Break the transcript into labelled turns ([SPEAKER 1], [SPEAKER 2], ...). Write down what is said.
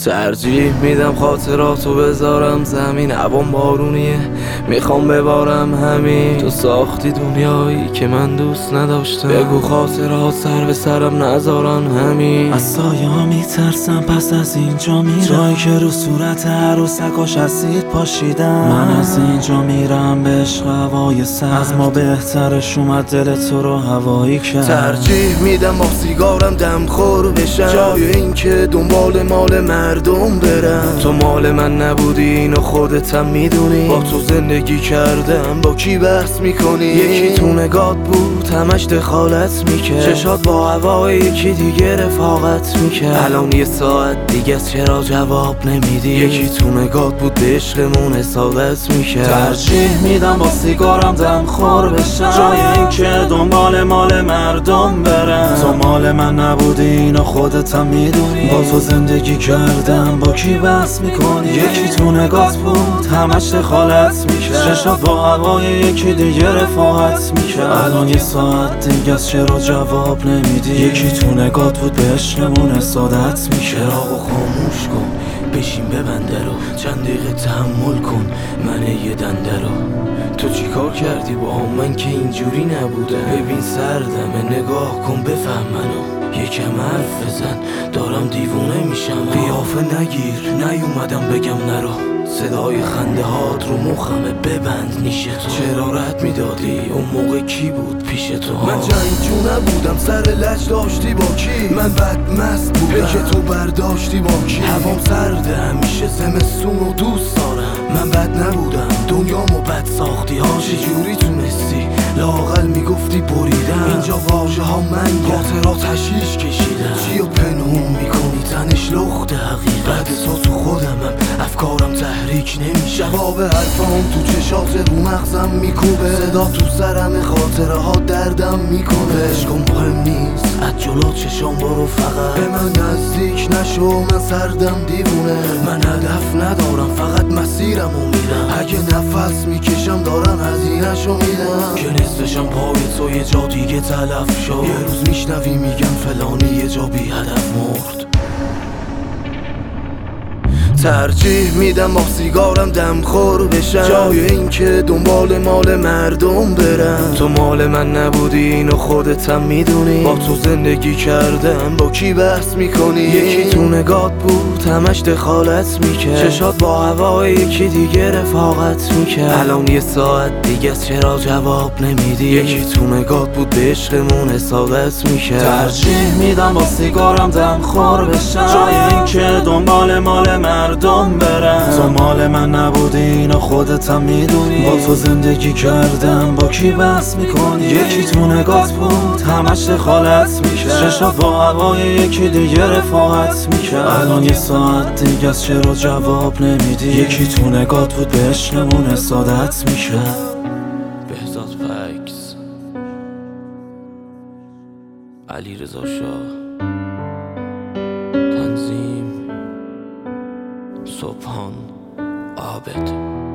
[SPEAKER 1] ترجیح میدم خاطراتو بذارم زمین، هوام بارونیه میخوام ببارم همین. تو ساختی دنیایی که من دوست نداشتم، بگو خاطرات سر به سرم نذارن همین.
[SPEAKER 2] از سایه ها میترسم پس از اینجا میرم، جایی که رو صورت عروسکاش اسید پاشیدم. من از اینجا میرم به عشق هوای سر، از ما بهترش اومد دل تو رو هوایی کرد.
[SPEAKER 1] ترجیح میدم با سیگارم دمخور بشم، جای این که دنبال مال مردم برم. تو مال من نبودی اینو خودتم میدونی، با تو زندگی کردم با کی بحث میکنی؟ یکی تو نگات بود همش دخالت میکرد، چشات با هوای یکی دیگه رفاقت میکرد. الان یه ساعت دیگه چرا جواب نمیدی؟ یکی تو نگات بود به عشقمون حسادت میکرد.
[SPEAKER 2] ترجیح میدم با سیگارم دمخور بشم، جای این که دنبال مال مردم برم. تو مال من نبودی اینو خودتم میدونی، با تو زندگی کردم با کی بحث میکنی؟ یکی تو نگات بود همش دخالت میکرد، چشات با هوای یکی دیگه رفاقت میکرد. الان یه ساعت دیگه از چرا جواب نمیدی؟ یکی تو نگات بود به عشقمون حسادت میکرد.
[SPEAKER 1] چراغو خاموش کن بشین ببنده رو، چند دقیقه تحمل کن من یه دنده رو. تو چی کار کردی با هم؟ من که اینجوری نبودم. ببین سردمه نگاه کن بفهم منو، یکم حرف بزن دارم دیوونه میشم. قیافه نگیر نیومدم بگم نرو، صدای خنده هات رو مخمه ببند نیشه تو. چرا رد میدادی اون موقع کی بود پیش تو؟ من جنگجو نبودم سر لج داشتی با کی؟ من بدمست بودم که تو برداشتی با کی؟ هوام سرده همیشه زمستون رو دوست دارم. من بد نبودم دنیامو بد ساختی ها، چجوری تونستی لااقل میگفتی بریدم؟ اینجا واژه ها من خاطرات هشیش کشیدم. چیو پنهون میکنی تنش لخت حقیقت، بعد تو خودمم افکارم تحریک نمیشه. جواب حرفام تو چشات رو مغزم میکوبه، صدا تو سرم خاطره ها دردم میکنه. عشقم مهم نیست از جلو چشام برو، فقط به من نزدیک نشو من سردم دیوونه. من هدف ندارم فقط مسیرمو میرم، اگه نفس میکشم دارم هزینه‌شو میدم که نصفشم پای تو یه جا دیگه تلف شد. یه روز میشنوی میگم فلانی یه جا بی هدف مرد. ترجیح میدم با سیگارم دمخور بشم، جای این که دنبال مال مردم برم. تو مال من نبودی اینو خودتم میدونی، با تو زندگی کردم با کی بحث میکنی؟ یکی تو نگات بود همش دخالت میکرد، چشات با هوای یکی دیگه رفاقت میکرد. الان یه ساعت دیگه از چرا جواب نمیدی؟ یکی تو نگات بود به عشقمون حسادت میکرد.
[SPEAKER 2] ترجیح میدم با سیگارم دمخور بشم، جای این که دنبال مال مردم برم. تو مال من نبودی اینو خودتم میدونی، با تو زندگی کردم با کی بحث میکنی؟ یکی تو نگات بود همش دخالت میکرد، چشات با هوای یکی دیگه رفاقت میکرد. الان یه ساعت دیگه از چرا جواب نمیدی؟ یکی تو نگات بود به عشقمون حسادت میکرد.
[SPEAKER 1] بهزاد فکس، علیرضا شاه، تنظیم سبحان عابد.